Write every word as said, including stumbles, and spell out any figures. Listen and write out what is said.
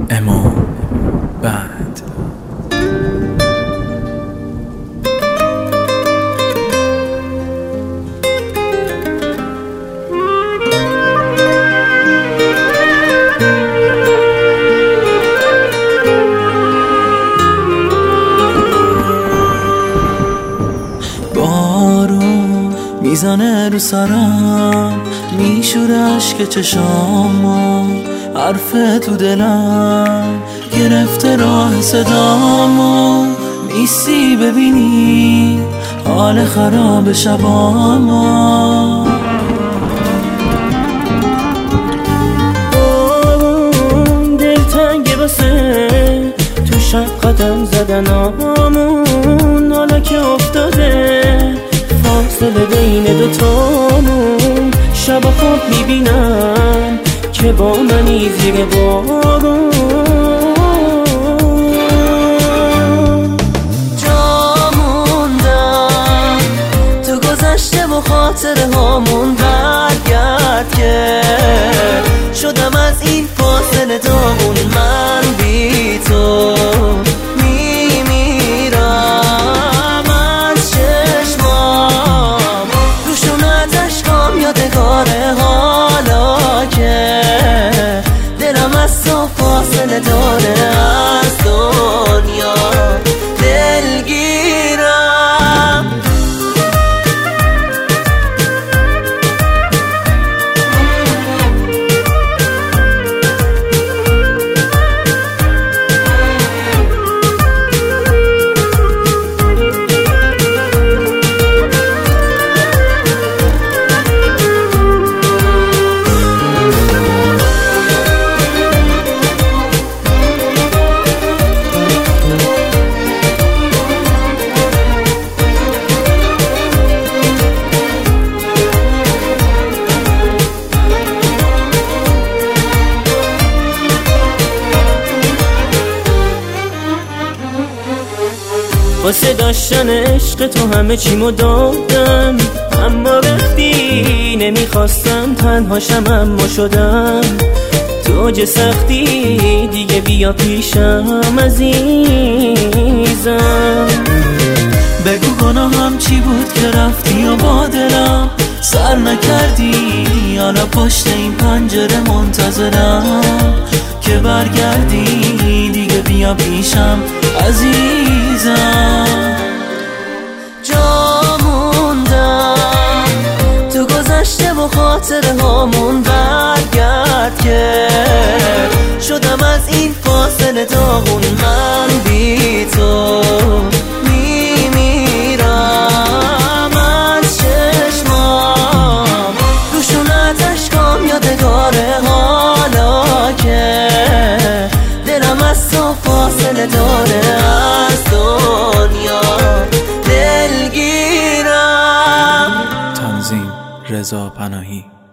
امام بعد بارون میزنه رو سرم، میشوره عشق چشامو، حرف تو دلم گرفته راه صدامو. نیستی ببینی حال خراب شبامو. بارون دلتنگه واسه تو شب قدم زدنامون، حالا که افتاده فاصله بین دوتامون. شب خواب میبینم که با منی زیر بارون. جا موندم تو گذشته و خاطره هامون، برگرد که شدم از این فاصله داغون. من بی تو میمیرم از چشمام، روشونت اشکام یادگاره، حالا که دلم از تو فاصله داره، از دنیا دلگیرم. واسه داشتن عشق تو همه چیمو دادم، اما رفتی نمیخواستم تنهاشم، اما شدم تو اوج سختی. دیگه بیا پیشم عزیزم، بگو گناهم چی بود که رفتی و با دلم سر نکردی. حالا پشت این پنجره منتظرم که برگردی. دیگه بیا پیشم عزیزم. جا موندم تو گذشته و خاطره هامون، برگرد که شدم از این فاصله داغون. من بی تو میمیرم از چشمام، روشونت اشکام یادگاره، حالا که دلم از تو فاصله داره، از دنیا دلگیرم. تنظیم رضا پناهی.